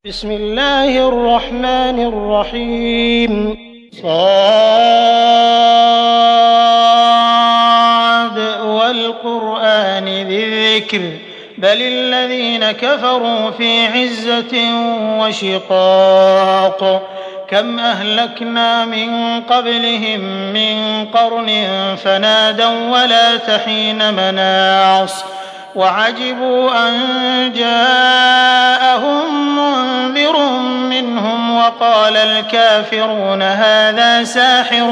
بسم الله الرحمن الرحيم صاد والقرآن ذي الذكر بل الذين كفروا في عزة وشقاق كم أهلكنا من قبلهم من قرن فنادوا ولا تحين مناص وعجبوا أن جاءهم منذر منهم وقال الكافرون هذا ساحر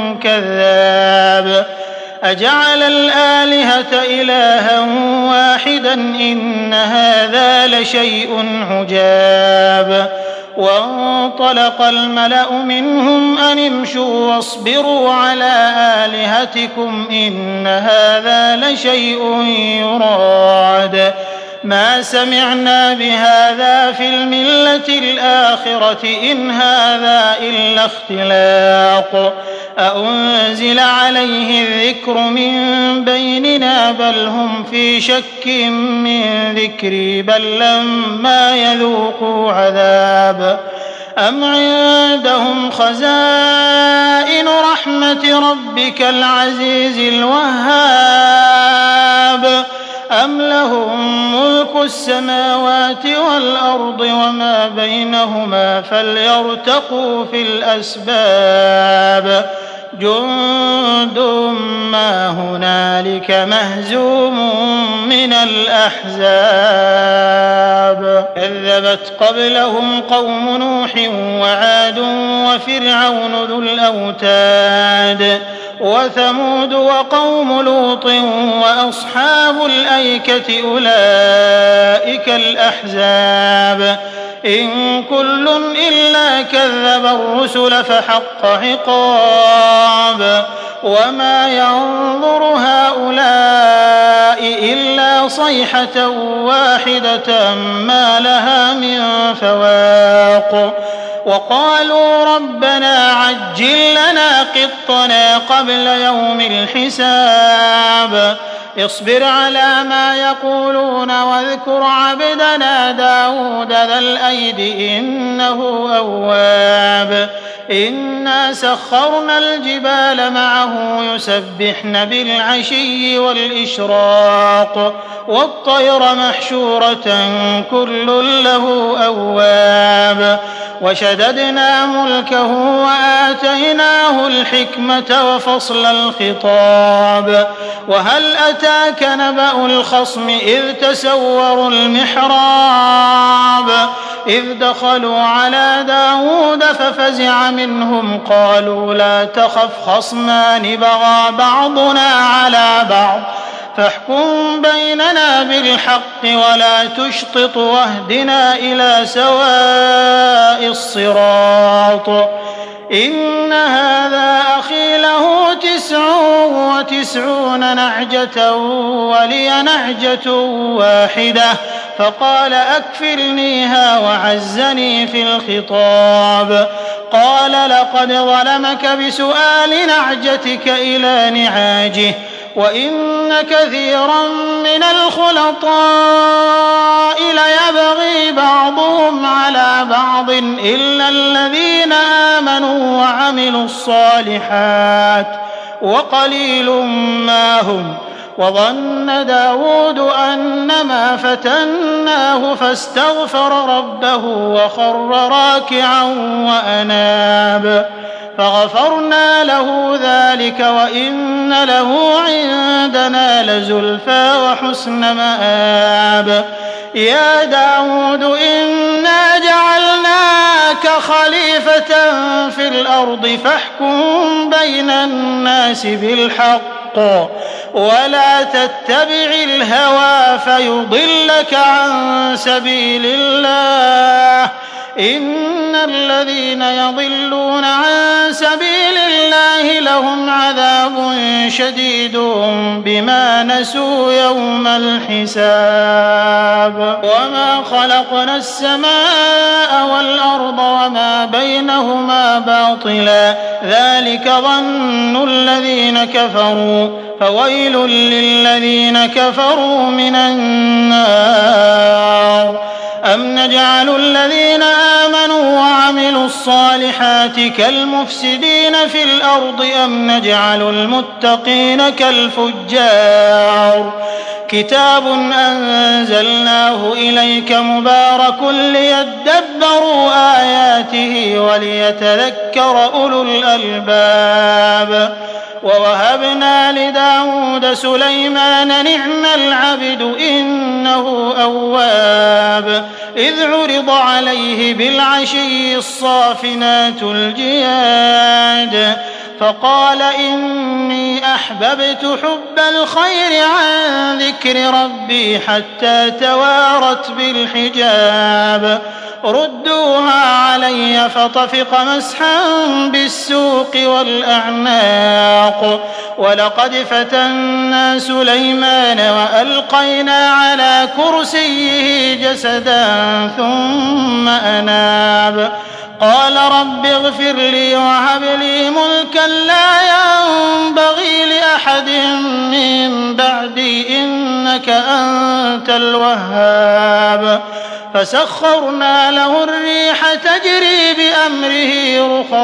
كذاب أجعل الآلهة إلها واحدا إن هذا لشيء عجاب وانطلق الملأ منهم أن امشوا واصبروا على آلهتكم إن هذا لشيء يراد ما سمعنا بهذا في الملة الآخرة إن هذا إلا اختلاق أأنزل عليه الذكر من بيننا بل هم في شك من ذكري بل لما يذوقوا عذاب أم عندهم خزائن رحمة ربك العزيز الوهاب أم لهم ملك السماوات والأرض وما بينهما فليرتقوا في الأسباب جند ما هنالك مهزوم من الأحزاب كذبت قبلهم قوم نوح وعاد وفرعون ذو الأوتاد وثمود وقوم لوط وأصحاب الأيكة أولئك الأحزاب إن كل إلا كذب الرسل فحق عقاب وما ينظر هؤلاء إلا صيحة واحدة ما لها من فواق وقالوا ربنا عجل لنا قطنا قبل يوم الحساب اصبر على ما يقولون واذكر عبدنا داود ذا الأيد إنه أواب إنا سخرنا الجبال معه يسبحن بالعشي والإشراق والطير محشورة كل له أواب وشددنا ملكه وآتيناه الحكمة وفصل الخطاب وهل أتاك نبأ الخصم إذ تسوروا المحراب إذ دخلوا على داود ففزع منهم قالوا لا تخف خصمان بغى بعضنا على بعض فاحكم بيننا بالحق ولا تشطط واهدنا إلى سواء الصراط إن هذا أخي له 99 نعجة ولي نعجة واحدة فقال أكفلنيها وعزني في الخطاب قال لقد ظلمك بسؤال نعجتك إلى نعاجه وإن كثيرا من الخلطاء ليبغي بعضهم على بعض إلا الذين آمنوا وعملوا الصالحات وقليل ما هم وظن داود أنما فتناه فاستغفر ربه وخر راكعا وأناب فغفرنا له ذلك وإن له عندنا لزلفى وحسن مآب يا داود إنا جعلناك خليفة في الأرض فاحكم بين الناس بالحق ولا تتبع الهوى فيضلك عن سبيل الله إن الذين يضلون عن سبيل الله لهم عذاب شديد بما نسوا يوم الحساب وما خلقنا السماء والأرض وما بينهما باطلا ذلك ظن الذين كفروا فويل للذين كفروا من النار أم نجعل الذين آمنوا وعملوا الصالحات كالمفسدين في الأرض أم نجعل المتقين كالفجار كتاب أنزلناه إليك مبارك ليدبروا آياته وليتذكر أولو الألباب ووهبنا لداود سليمان نعم العبد إنه أواب إذ عرض عليه بالعشي الصافنات الجياد فقال إني أحببت حب الخير عن ذكر ربي حتى توارت بالحجاب ردوها علي فطفق مسحا بالسوق والأعناق ولقد فتنا سليمان وألقينا على كرسيه جسدا ثم أناب قال رب اغفر لي وهب لي ملكا لا ينبغي لأحد من بعدي إنك أنت الوهاب فسخرنا له الريح تجري بأمره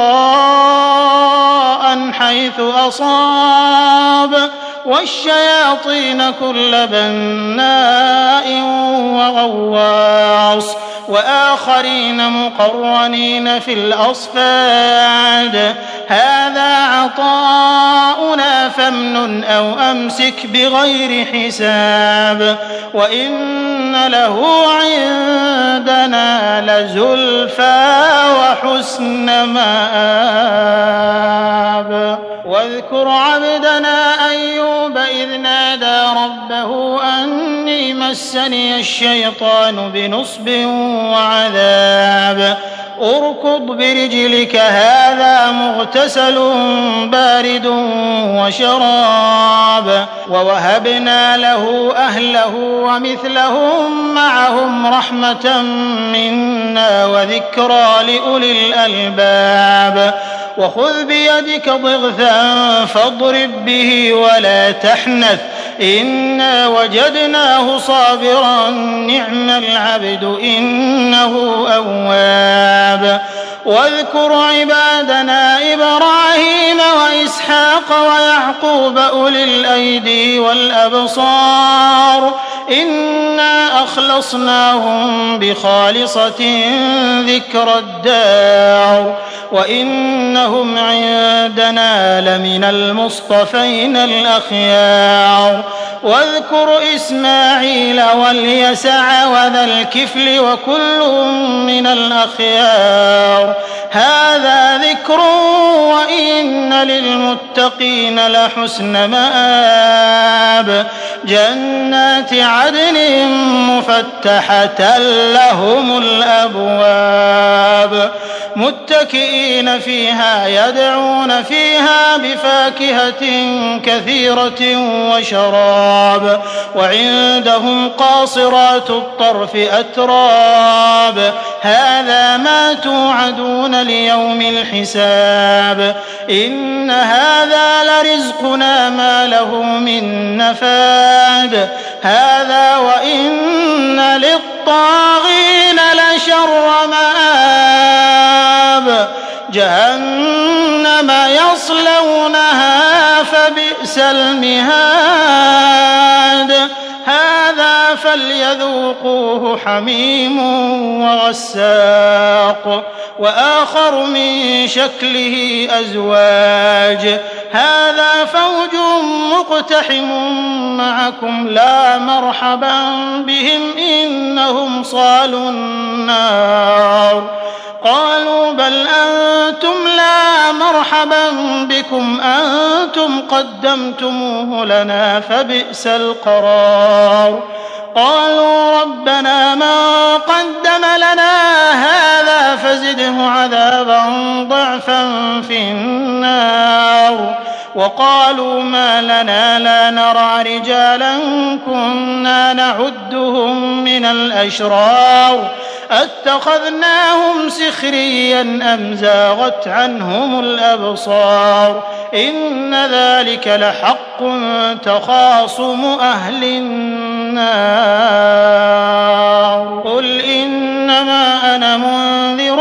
رخاء حيث أصاب والشياطين كل بناء وغواص وآخرين مقرنين في الأصفاد هذا عطاؤنا فامنن أو أمسك بغير حساب وإن له عندنا لزلفى وحسن مآب واذكر عبدنا أيوب إذ نادى ربه أني مسني الشيطان بنصب وعذاب اركض برجلك هذا مغتسل بارد وشراب ووهبنا له أهله ومثلهم معهم رحمة منا وذكرى لأولي الألباب وخذ بيدك ضغثا فاضرب به ولا تحنث إنا وجدناه صابرا نعم العبد إنه أواب واذكر عبادنا إبراهيم وإسحاق ويعقوب أولي الأيدي والأبصار إنا أخلصناهم بخالصة ذكر الدار وإنهم عندنا لمن المصطفين الأخيار واذكر إسماعيل واليسع وذا الكفل وكل من الأخيار هذا ذكر وإن للمتقين لحسن مآب جنات عدن مفتحة لهم الأبواب متكئين فيها يدعون فيها بفاكهة كثيرة وشراب وعندهم قاصرات الطرف أتراب هذا ما توعدون ليوم الحساب إن هذا لرزقنا ما له من نفاد هذا وإن للطاغين لشر مآب جهنم يصلونها فبئس المهاد هذا فليذوقوه حميم وغساق وآخر من شكله أزواج هذا فوج مقتحم معكم لا مرحبا بهم إنهم صالوا النار قالوا بل أنتم لا مرحبا بكم أنتم قدمتموه لنا فبئس القرار قالوا ربنا من قدم لنا هذا فزده عذابا ضعفا في النار وقالوا ما لنا لا نرى رجالا كنا نعدهم من الأشرار أتخذناهم سخريا أم زاغت عنهم الأبصار إن ذلك لحق تخاصم أهل النار قل إن إنما أنا منذر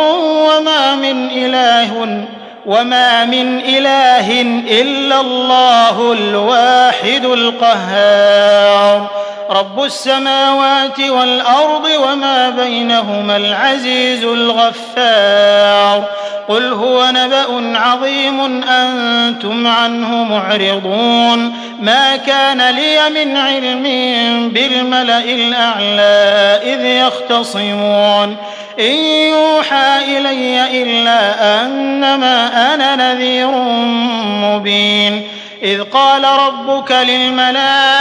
وما من إله إلا الله الواحد القهار رب السماوات والأرض وما بينهما العزيز الغفار قل هو نبأ عظيم أنتم عنه معرضون ما كان لي من علم بالملأ الأعلى إذ يختصمون إن يوحى إلي إلا أنما أنا نذير مبين إذ قال ربك للملائكة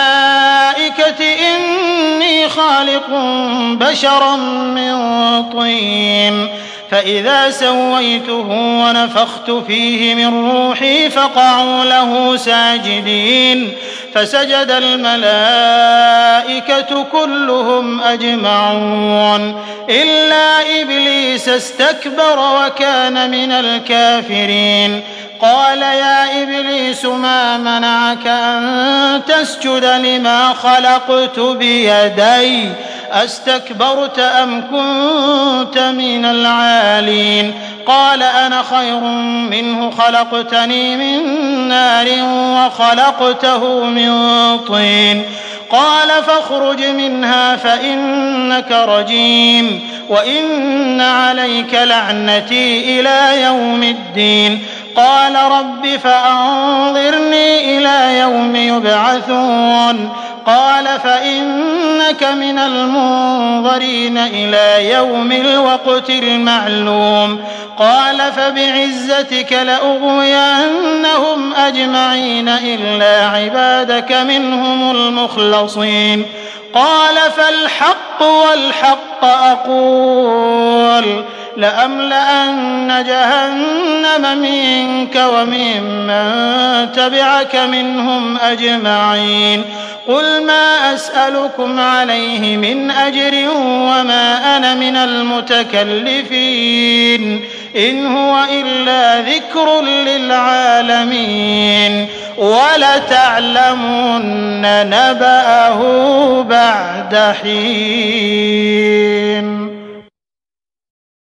إني خالق بشرا من طين فإذا سويته ونفخت فيه من روحي فقعوا له ساجدين فسجد الملائكة كلهم أجمعون إلا إبليس استكبر وكان من الكافرين قال يا إبليس ما منعك أن تسجد لما خلقت بيدي أستكبرت أم كنت من العالين قال أنا خير منه خلقتني من نار وخلقته من طين قال فاخرج منها فإنك رجيم وإن عليك لعنتي إلى يوم الدين قال رب فأنظرني إلى يوم يبعثون قال فإنك من المنظرين إلى يوم الوقت المعلوم قال فبعزتك لأغوينهم أجمعين إلا عبادك منهم المخلصين قال فالحق والحق أقول لأملأن جهنم منك وممن تبعك منهم أجمعين قل ما أسألكم عليه من أجر وما أنا من المتكلفين إن هو إلا ذكر للعالمين ولتعلمن نبأه بعد حين.